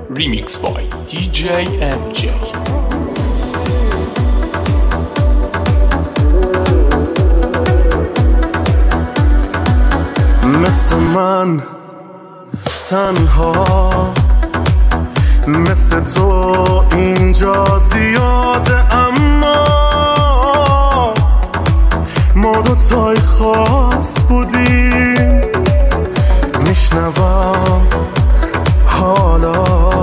Remix by DJ MJ. مثل من تنها، مثل تو اینجا زیاده، اما ما دوتای خاص بودیم. میشنوم حالا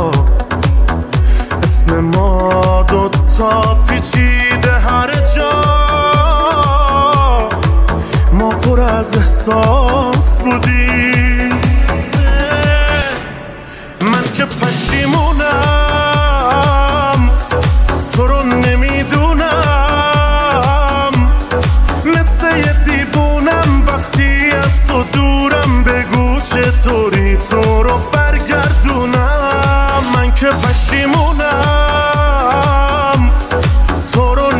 اسم ما دوتا پیچیده هر جا، ما پر از احساس بودیم. من که پشیمونم تو رو نمیدونم، مثل یه دیوونم وقتی از تو دورم. بگو چطوری تو رو برگردونم. من که پشیمونم تو رو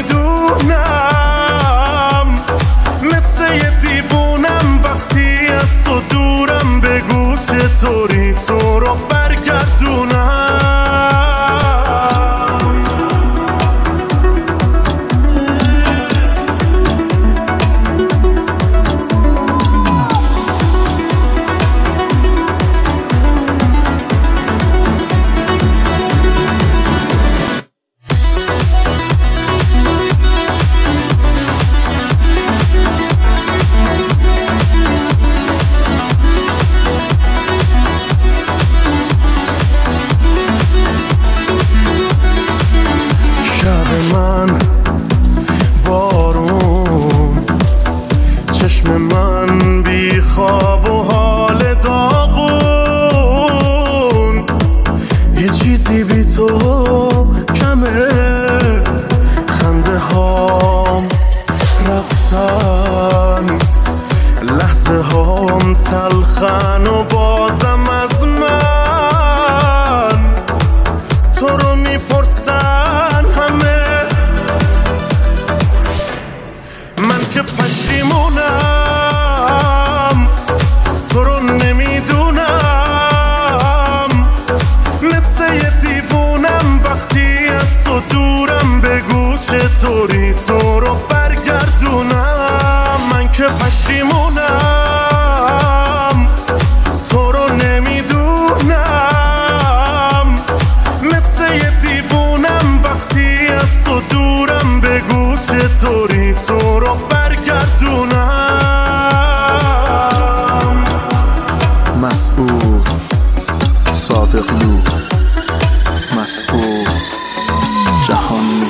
نمیدونم، مثل یه دیوونم وقتی از تو دورم. بگو چطوری تو رو برگردونم. من بارون، چشم من بی خواب و حال داغون. یه چیزی بی تو کمه، خنده هام رفتن، لحظه هام تلخن و بازم از من تو رو میپرسن همه. من که پشیمونم تو رو نمیدونم، مثل یه دیوونم وقتی از تو دورم. بگو چطوری تو رو برگردونم. من که پشیمونم تو رو نمیدونم، مثل یه دیوونم وقتی از تو دورم. بگو چطوری تو رو برگردونم. مسعود صادقلو، مسعود جهان